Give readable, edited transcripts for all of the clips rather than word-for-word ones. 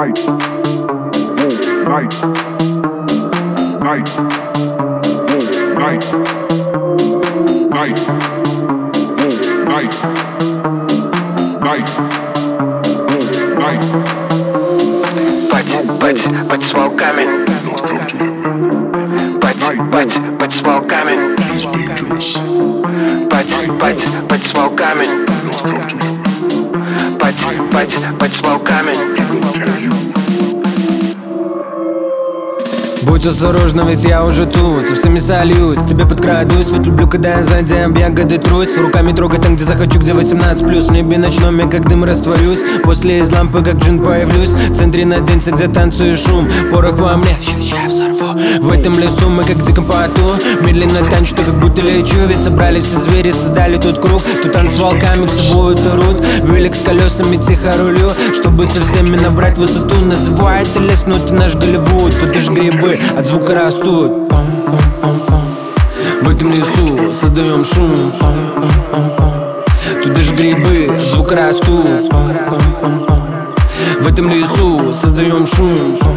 Пать с волками. Пать с волками. Пать с волками. Пать с волками. Будь осторожна, ведь я уже тут, со всеми сольюсь, к тебе подкрадусь. Ведь люблю, когда я сзади ягоды трусь, руками трогать там, где захочу, где 18+. В небе ночном я как дым растворюсь, после из лампы как джин появлюсь. В центре на дэнсе, где танцует шум, порох во мне, ща я взорву. В этом лесу мы как в диком поту, медленно танчу, как будто лечу. Ведь собрали все звери, создали тут круг. Тут танц с волками, в собой рут. Велик с колесами тихо рулю, чтобы со всеми набрать высоту. Называют это лес, но это наш Голливуд. Тут даже грибы от звука растут. В этом лесу создаем шум. Тут даже грибы от звука растут. В этом лесу создаем шум.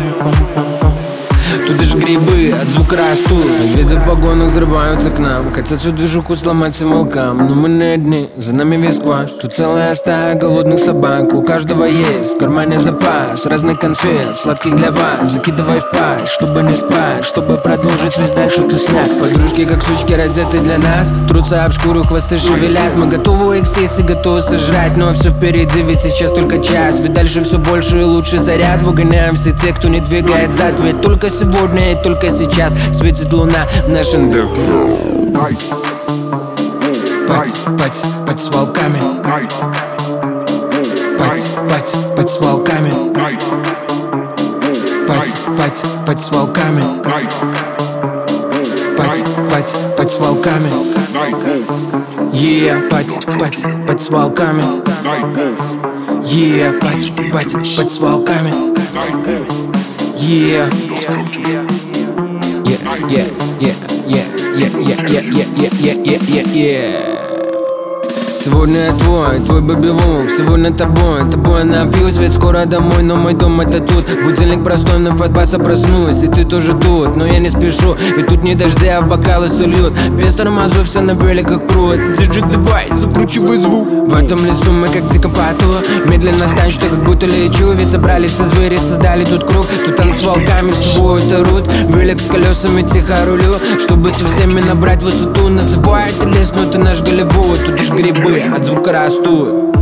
Тут даже грибы от звука растут. Ветер в погонах взрываются к нам, хотят всю движуху сломать всем волкам. Но мы не одни, за нами весь скваш. Тут целая стая голодных собак. У каждого есть в кармане запас разных конфет, сладких для вас. Закидывай в пасть, чтобы не спать, чтобы продолжить весь дальше тусняк. Подружки как сучки раздеты для нас, трутся об шкуру, хвосты шевелят. Мы готовы их съесть и готовы сожрать, но все впереди, ведь сейчас только час. Ведь дальше все больше и лучше заряд. Выгоняем все те, кто не двигает зад. Ведь только сегодня и только сейчас светит луна в нашем духе. Пать с волками. Пать с волками. Пать с волками. Пать с волками. Yeah, пать с волками. Yeah, пать с волками. Yeah. Сегодня я твой бэби-вук. Сегодня тобой напьюсь, ведь скоро домой, но мой дом это тут. Будильник простой, но от баса проснусь, и ты тоже тут, но я не спешу, ведь тут не дожди, а бокалы сольют. Без тормозов все на великах пруд. Диджей, давай, закручивай звук. В этом лесу мы как в диком поту, медленно танчу, как будто лечу. Ведь собрали все звери, создали тут круг. Тут танц с волками, с собой это рут. Велик с колесами тихо рулю, чтобы со всеми набрать высоту. Называют это лес, но это наш Голливуд. Тут лишь грибы от звука растут.